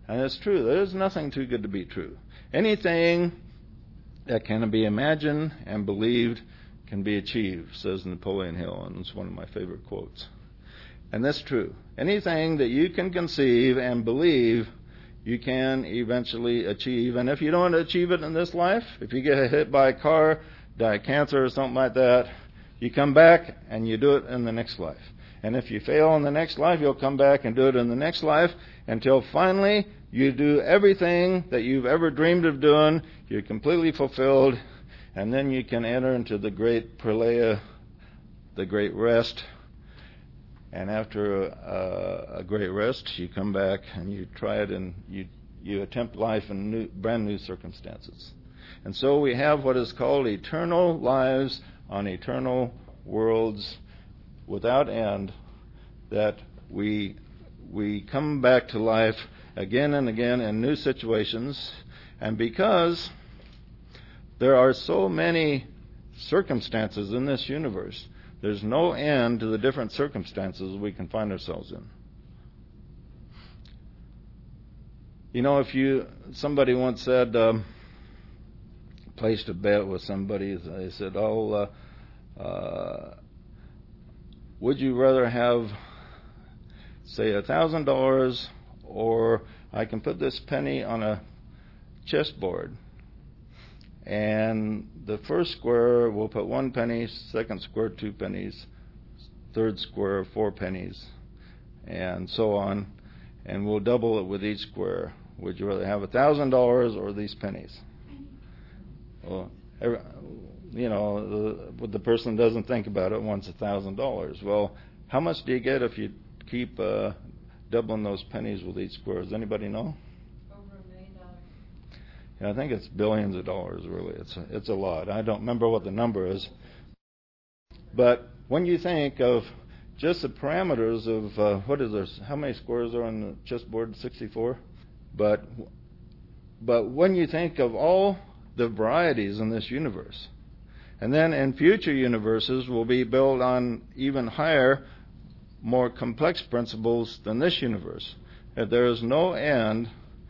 And it's true. There is nothing too good to be true. Anything that can be imagined and believed can be achieved, says Napoleon Hill, and it's one of my favorite quotes. And that's true. Anything that you can conceive and believe, you can eventually achieve. And if you don't achieve it in this life, if you get hit by a car, die of cancer or something like that, you come back and you do it in the next life. And if you fail in the next life, you'll come back and do it in the next life until finally you do everything that you've ever dreamed of doing. You're completely fulfilled, and then you can enter into the great pralaya, the great rest. And after a great rest, you come back and you try it, and you attempt life in brand new circumstances. And so we have what is called eternal lives on eternal worlds without end, that we come back to life again and again in new situations. And because there are so many circumstances in this universe, there's no end to the different circumstances we can find ourselves in. You know, somebody once said, placed a bet with somebody, they said, would you rather have, say, $1,000, or I can put this penny on a chessboard, and the first square we'll put 1 penny, second square 2 pennies, third square 4 pennies, and so on, and we'll double it with each square. Would you rather have $1,000 or these pennies? Well, you know, the person doesn't think about it, wants $1,000. Well, how much do you get if you keep doubling those pennies with each square? Does anybody know? Over $1 million. Yeah, I think it's billions of dollars, really. It's a lot. I don't remember what the number is. But when you think of just the parameters of, what is there, how many squares are on the chessboard? 64? But when you think of all the varieties in this universe, and then in future universes will be built on even higher, more complex principles than this universe, that there is no end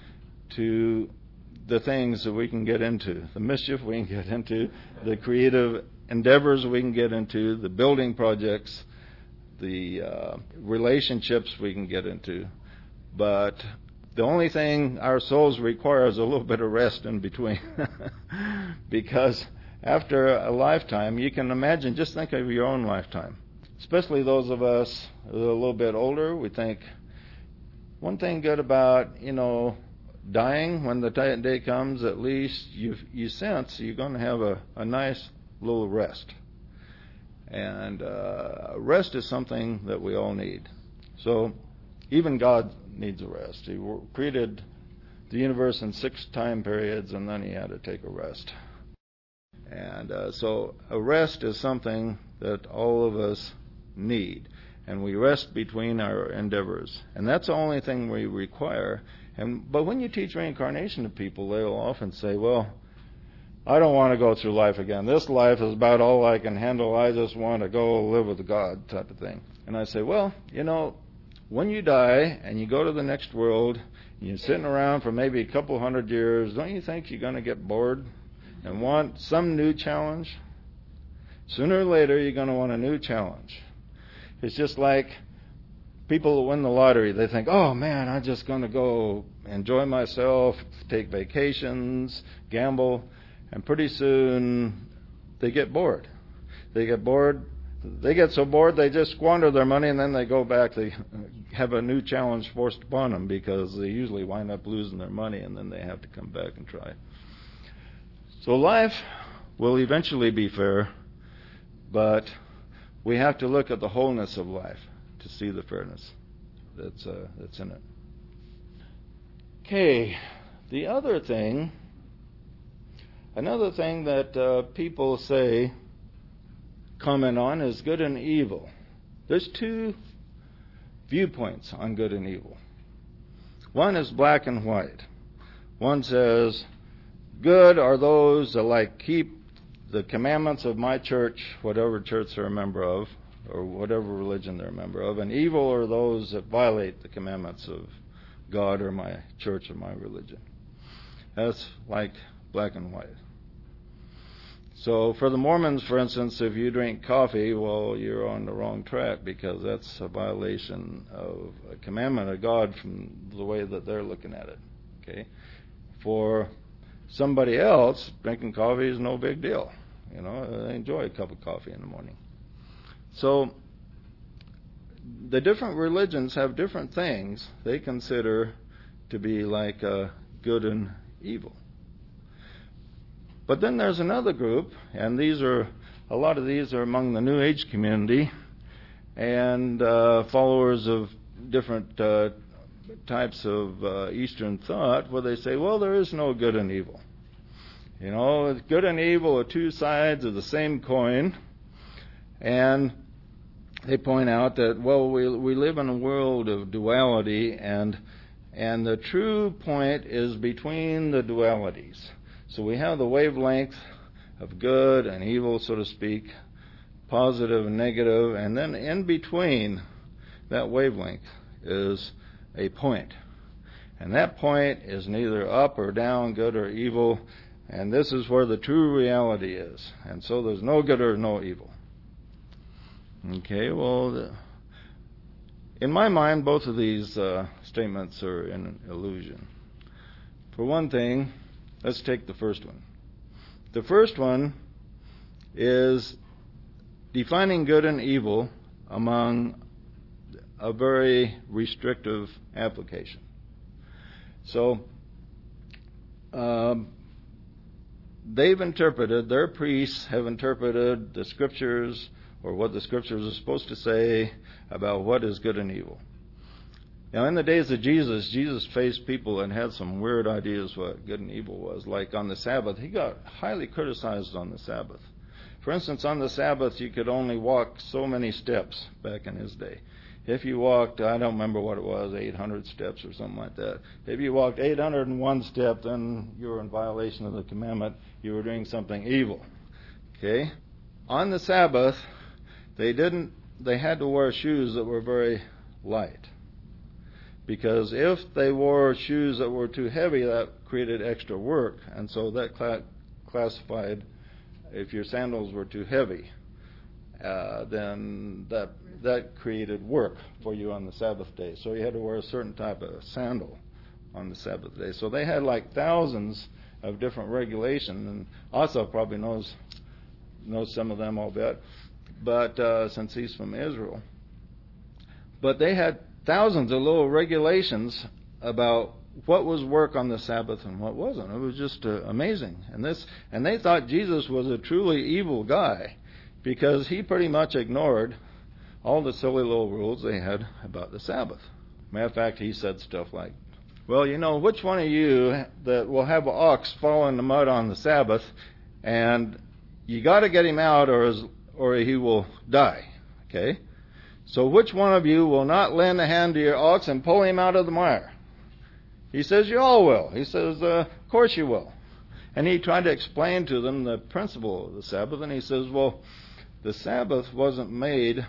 to the things that we can get into, the mischief we can get into, the creative endeavors we can get into, the building projects, the relationships we can get into. But the only thing our souls require is a little bit of rest in between. Because after a lifetime, you can imagine, just think of your own lifetime. Especially those of us who are a little bit older, we think, one thing good about, dying, when the day comes, at least you sense you're going to have a nice little rest. And rest is something that we all need. So even God needs a rest. He created the universe in 6 time periods, and then he had to take a rest. And so a rest is something that all of us need. And we rest between our endeavors. And that's the only thing we require. But when you teach reincarnation to people, they'll often say, well, I don't want to go through life again. This life is about all I can handle. I just want to go live with God, type of thing. And I say, well, when you die and you go to the next world, and you're sitting around for maybe a couple 100 years, don't you think you're going to get bored and want some new challenge? Sooner or later, you're going to want a new challenge. It's just like people who win the lottery. They think, oh, man, I'm just going to go enjoy myself, take vacations, gamble. And pretty soon, they get bored. They get so bored, they just squander their money, and then they go back. They have a new challenge forced upon them because they usually wind up losing their money, and then they have to come back and try. So life will eventually be fair, but we have to look at the wholeness of life to see the fairness that's in it. Okay, another thing that people say, comment on, is good and evil. There's 2 viewpoints on good and evil. One is black and white. One says, good are those that keep the commandments of my church, whatever church they're a member of, or whatever religion they're a member of, and evil are those that violate the commandments of God or my church or my religion. That's like black and white. So for the Mormons, for instance, if you drink coffee, well, you're on the wrong track because that's a violation of a commandment of God from the way that they're looking at it. Okay? For somebody else, drinking coffee is no big deal. You know, they enjoy a cup of coffee in the morning. So the different religions have different things they consider to be like good and evil. But then there's another group, and a lot of these are among the New Age community and followers of different types of Eastern thought, where they say, well, there is no good and evil. You know, good and evil are two sides of the same coin, and they point out that, well, we live in a world of duality, and the true point is between the dualities. So we have the wavelength of good and evil, so to speak, positive and negative, and then in between that wavelength is a point. And that point is neither up or down, good or evil, and this is where the true reality is. And so there's no good or no evil. Okay, well, in my mind, both of these statements are an illusion. For one thing, let's take the first one. The first one is defining good and evil among a very restrictive application. So, their priests have interpreted the Scriptures, or what the Scriptures are supposed to say about what is good and evil. Now, in the days of Jesus, Jesus faced people that had some weird ideas what good and evil was. Like on the Sabbath, he got highly criticized on the Sabbath. For instance, on the Sabbath, you could only walk so many steps back in his day. If you walked, I don't remember what it was, 800 steps or something like that. If you walked 801 steps, then you were in violation of the commandment. You were doing something evil. Okay? On the Sabbath, they had to wear shoes that were very light. Because if they wore shoes that were too heavy, that created extra work. And so that classified, if your sandals were too heavy, then that created work for you on the Sabbath day. So you had to wear a certain type of sandal on the Sabbath day. So they had like thousands of different regulations. And Asaph probably knows some of them, I'll bet. But since he's from Israel. But they had thousands of little regulations about what was work on the Sabbath and what wasn't. It was just amazing. And they thought Jesus was a truly evil guy because he pretty much ignored all the silly little rules they had about the Sabbath. Matter of fact, he said stuff like, well, you know, which one of you that will have an ox fall in the mud on the Sabbath, and you got to get him out or he will die. Okay? So which one of you will not lend a hand to your ox and pull him out of the mire? He says, you all will. He says, of course you will. And he tried to explain to them the principle of the Sabbath, and he says, well, the Sabbath wasn't made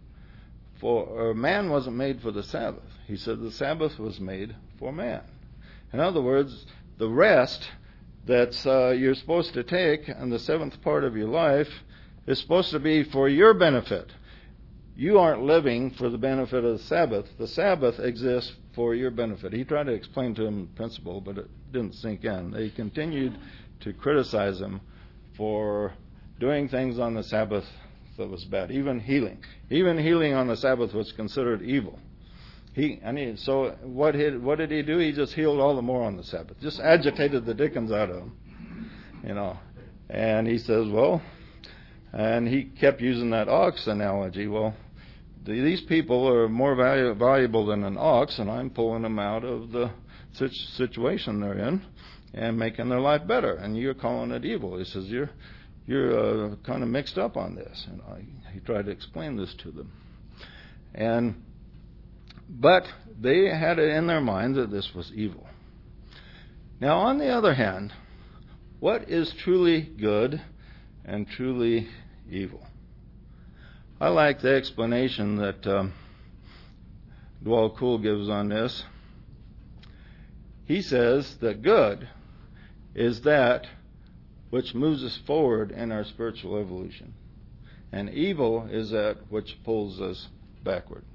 man wasn't made for the Sabbath. He said the Sabbath was made for man. In other words, the rest that you're supposed to take in the seventh part of your life is supposed to be for your benefit. You aren't living for the benefit of the Sabbath. The Sabbath exists for your benefit. He tried to explain to him the principle, but it didn't sink in. They continued to criticize him for doing things on the Sabbath that was bad. Even healing on the Sabbath was considered evil. So what did he do? He just healed all the more on the Sabbath. Just agitated the dickens out of him, you know. And he says, well, and he kept using that ox analogy. Well, these people are more valuable than an ox, and I'm pulling them out of the situation they're in and making their life better. And you're calling it evil. He says, you're kind of mixed up on this. And he tried to explain this to them. But they had it in their mind that this was evil. Now, on the other hand, what is truly good and truly evil? I like the explanation that Dwal Kul gives on this. he says that good is that which moves us forward in our spiritual evolution, and evil is that which pulls us backward.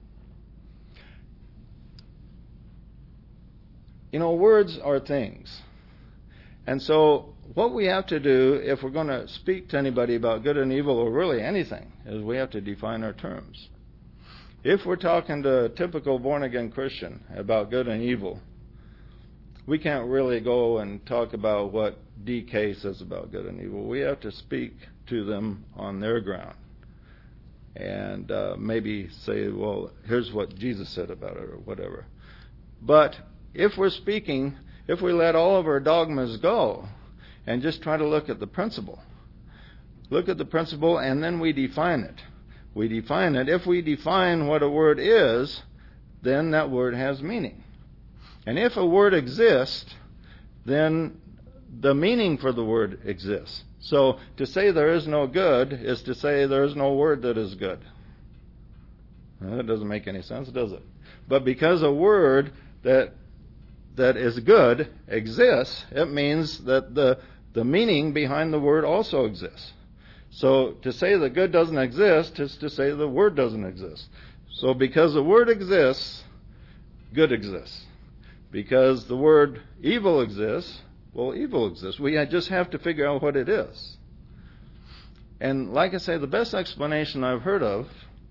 Words are things. And so what we have to do if we're going to speak to anybody about good and evil, or really anything, is we have to define our terms. If we're talking to a typical born-again Christian about good and evil, we can't really go and talk about what DK says about good and evil. We have to speak to them on their ground and maybe say, well, here's what Jesus said about it, or whatever. But if we let all of our dogmas go and just try to look at the principle and then we define it. If we define what a word is, then that word has meaning. And if a word exists, then the meaning for the word exists. So to say there is no good is to say there is no word that is good. Well, that doesn't make any sense, does it? But because a word that is good exists, it means that the meaning behind the word also exists. So to say that good doesn't exist is to say the word doesn't exist. So because the word exists, good exists. Because the word evil exists, well, evil exists. We just have to figure out what it is. And like I say, the best explanation I've heard of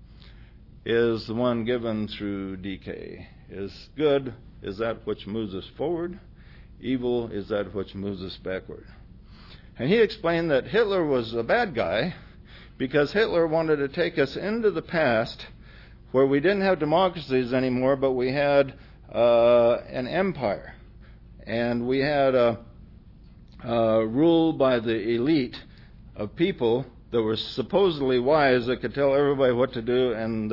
is the one given through DK. Is good is that which moves us forward. Evil is that which moves us backward. And he explained that Hitler was a bad guy because Hitler wanted to take us into the past where we didn't have democracies anymore, but we had an empire. And we had a rule by the elite of people that were supposedly wise, that could tell everybody what to do, and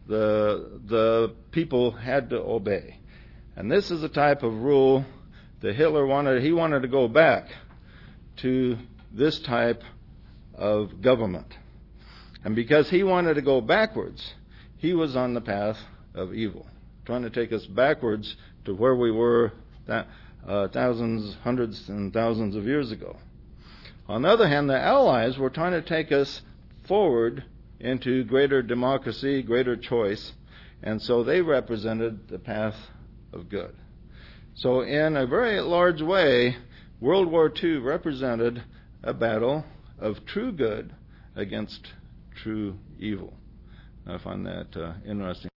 the people had to obey. And this is the type of rule that Hitler wanted. He wanted to go back to this type of government. And because he wanted to go backwards, he was on the path of evil, trying to take us backwards to where we were thousands, hundreds, and thousands of years ago. On the other hand, the Allies were trying to take us forward into greater democracy, greater choice, and so they represented the path of good. So in a very large way, World War II represented a battle of true good against true evil. I find that interesting.